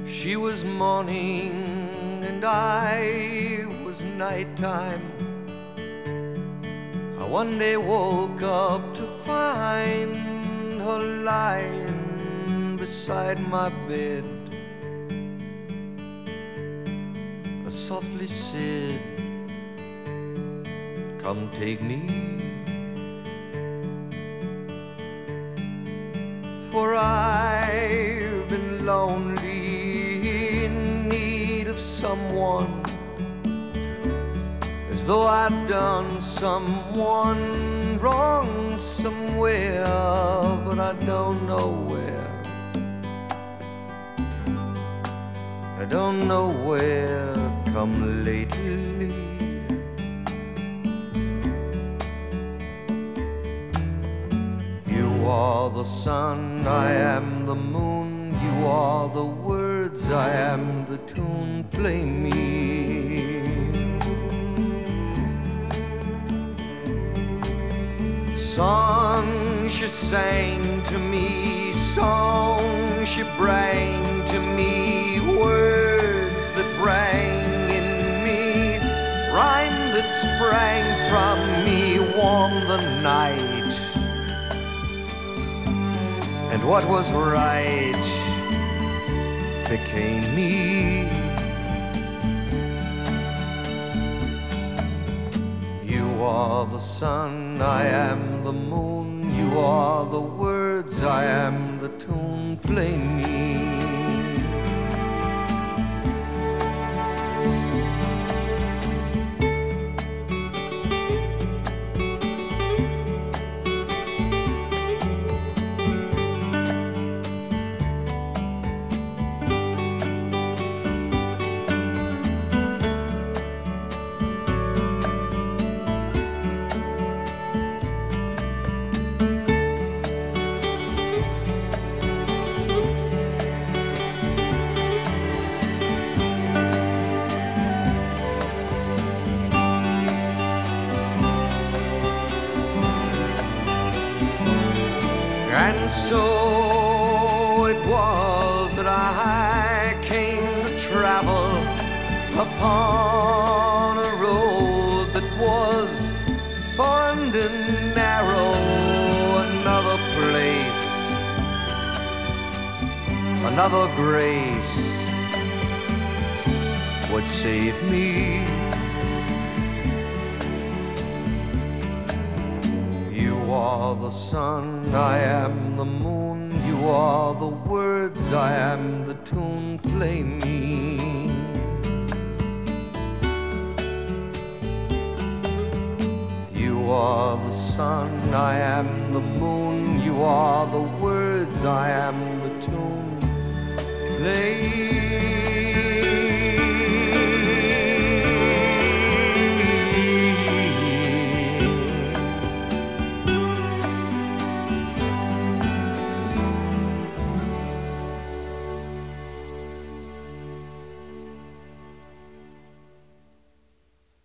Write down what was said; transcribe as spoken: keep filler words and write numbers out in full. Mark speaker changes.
Speaker 1: She was morning and I was nighttime. I one day woke up to find her lying beside my bed. I softly said, "Come take me, for I've been lonely, in need of someone, as though I'd done someone wrong somewhere, but I don't know where. I don't know where, come lately. You are the sun, I am the moon. You are the words, I am the tune. Play me. Songs she sang to me, songs she bring to me, words that rang in me, rhyme that sprang from me, warm the night. And what was right became me. You are the sun, I am the moon. You are the words, I am the tune. Play me. And so it was that I came to travel upon a road that was thorned and narrow. Another place, another grace would save me. You are the sun, I am the moon. You are the words, I am the tune. Play me. You are the sun, I am the moon. You are the words, I am the tune. Play